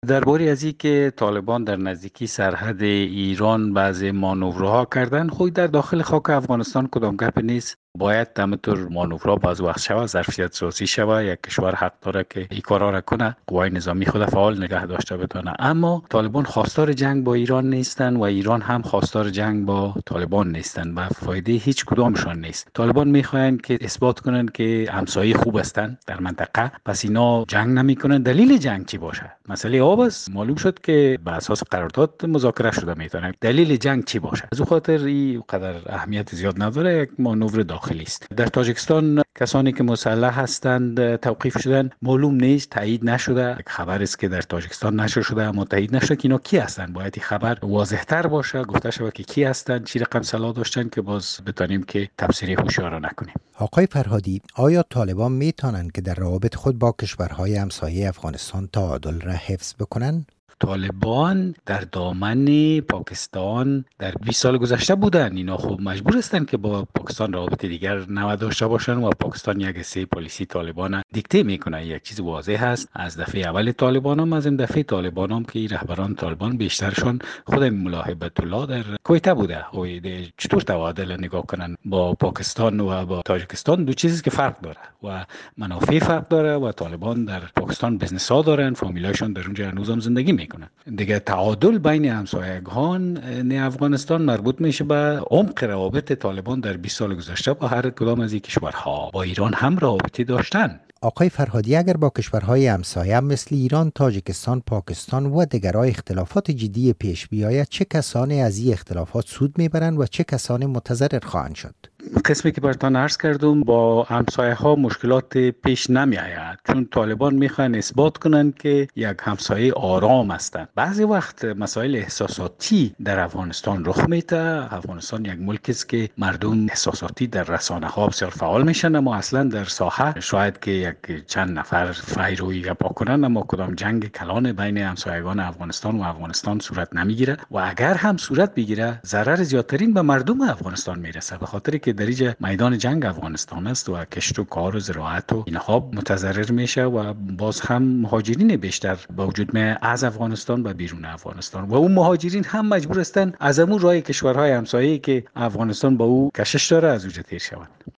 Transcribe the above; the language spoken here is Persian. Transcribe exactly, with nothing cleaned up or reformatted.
درباره از این که طالبان در نزدیکی سرحد ایران بعض مانورها کردن، خود در داخل خاک افغانستان کدام گپ نیست. باید همینطور مانورها باز وقت شود، ظرفیت سازی شود. یک کشور حق داره که این کارا را کنه، قوای نظامی خود فعال نگه داشته بتونه. اما طالبان خواستار جنگ با ایران نیستن و ایران هم خواستار جنگ با طالبان نیستن و فایده هیچ کدامشان نیست. طالبان میخواین که اثبات کنن که همسایه خوب هستن در منطقه، پس اینا جنگ نمیکنن. دلیل جنگ چی باشه؟ مسئله آب است. معلوم شد که بر اساس قرارداد مذاکره شده میتونه. دلیل جنگ چی باشه؟ از او خاطر این قدر اهمیت زیاد نداره. یک مانور داخلی است. در تاجیکستان کسانی که مسلح هستند توقیف شدن، معلوم نیست، تایید نشده. یک خبر است که در تاجیکستان نشر شده اما تایید نشده که اینا کی هستند. باید این خبر واضح تر باشه، گفته شود که کی هستند، چی رقم سلاح داشتن، که باز بتونیم که تفسیر هوشیارانه نکنیم. آقای فرهادی، آیا طالبان میتونن که در روابط خود با کشورهای همسایه افغانستان تعادل را حفظ بکنن؟ طالبان در دامن پاکستان در بیست سال گذشته بودن. اینا خب مجبور هستند که با پاکستان روابط دیگر نو داشته باشن و پاکستان یک سه پالیسی طالبان دیکته میکنه. یک چیز واضح هست از دفعه اول طالبان هم، از این دفعه طالبان هم، که رهبران طالبان بیشترشون خود ملاحبت الله در کویته بوده. چطور تعادل نگاه کنن با پاکستان و با تاجیکستان؟ دو چیزی که فرق داره و منافع فرق داره و طالبان در پاکستان بزنس ها دارن، فامیلاشون در اونجا هنوز هم زندگی میکنن. دیگه تعادل بین همسایگان افغانستان مربوط میشه به عمق روابط طالبان در بیست سال گذشته با هر کدام از این کشورها. با ایران هم روابطی داشتن. آقای فرهادی، اگر با کشورهای همسایه مثل ایران، تاجیکستان، پاکستان و دیگرها اختلافات جدی پیش بیاید، چه کسانی از این اختلافات سود میبرند و چه کسانی متضرر خواهند شد؟ قسمی که براتون عرض کردم، با همسایه ها مشکلات پیش نمی آید، چون طالبان میخوان اثبات کنند که یک همسایه آرام هستند. بعضی وقت مسائل احساساتی در افغانستان رخ میده. افغانستان یک ملک است که مردم احساساتی در رسانه ها بسیار فعال میشن، اما اصلا در ساحه شاید که یک چند نفر فیروی گپا کنن، اما کدام جنگ کلان بین همسایگان افغانستان و افغانستان صورت نمیگیره و اگر هم صورت بگیره ضرر زیادترین به مردم افغانستان میرسه، به خاطر که در اینجا میدان جنگ افغانستان است و کشت و کار و زراعت و اینها متضرر میشه و باز هم مهاجرین بیشتر به وجود میاد از افغانستان و بیرون افغانستان و اون مهاجرین هم مجبور هستن از همون راه کشورهای همسایه‌ای که افغانستان با او کشش داره از اونجا تیر شوند.